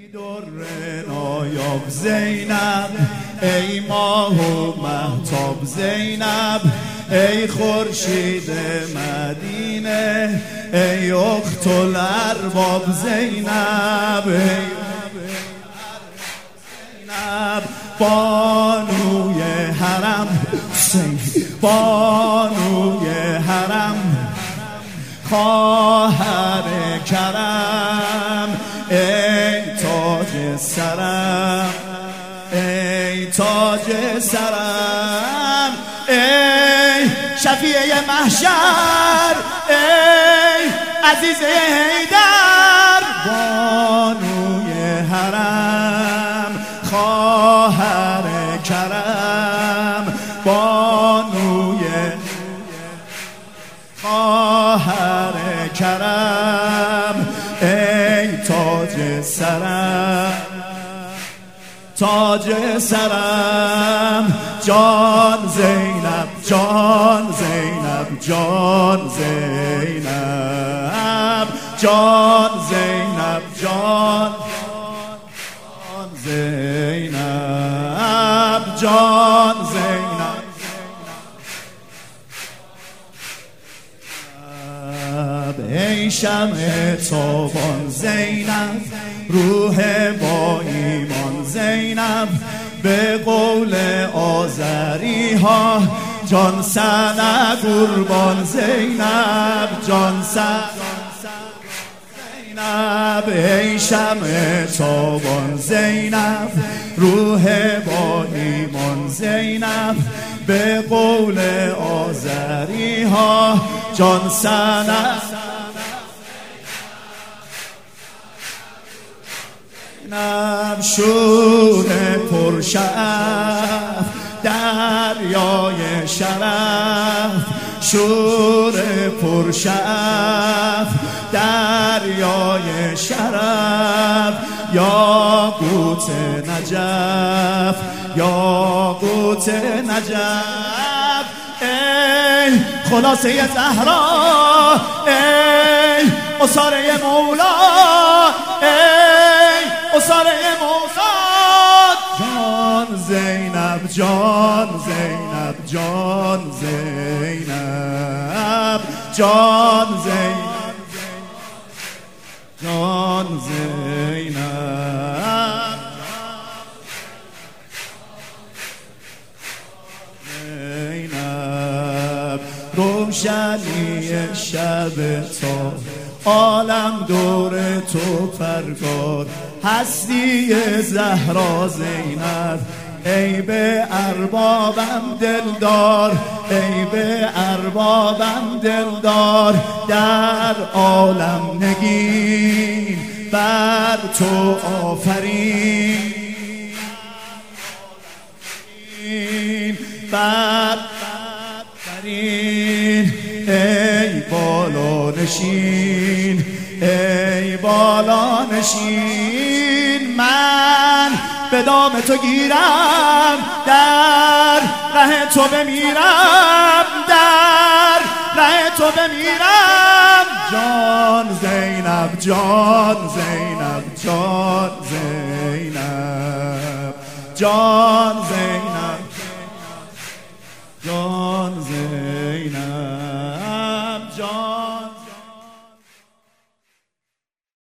در نایاب زینب، ای ماه و مهتاب زینب، ای خورشید مدینه، ای اخت الارباب زینب، ای بانوی حرم، بانوی حرم، خواهر کرم، ای تاج سرم، ای تاج سرم، ای شفیع محشر، ای عزیز حیدر، بانوی حرم، خواهر کرم، بانوی خواهر کرم، ای تاج سرم، تاج سرم، جان زینب، جان زینب، جان زینب، جان زینب، جان زینب، جان زینب، ای شمع تابان زینب، روح با ایمان زینب، به قول آذری ها جان سنه قربان زینب، جان سنه زینب، ای شمع تابان زینب، روح با ایمان زینب، به قول آذری ها جان سنه زینب، شور پرشرف دریای شرف، شور پرشرف دریای شرف، یاقوت نجف، یاقوت نجف، ای خلاصه زهرا، ای اساره مولا، ای اساره موسی، جان زینب، جان زینب، جان زینب، جان زینب، جان زینب، زینب، روشنی شب تا عالم دور تو پرگار، هستی زهرا زینب، ای به اربابم دلدار، ای به اربابم دلدار، در عالم نگین بر تو آفرین، بر آفرین، ای بالا نشین، ای بالا نشین، من به دام تو گیرم، در ره تو بمیرم، در ره تو بمیرم، جان زینب، جان زینب، جان زینب، جان زینب.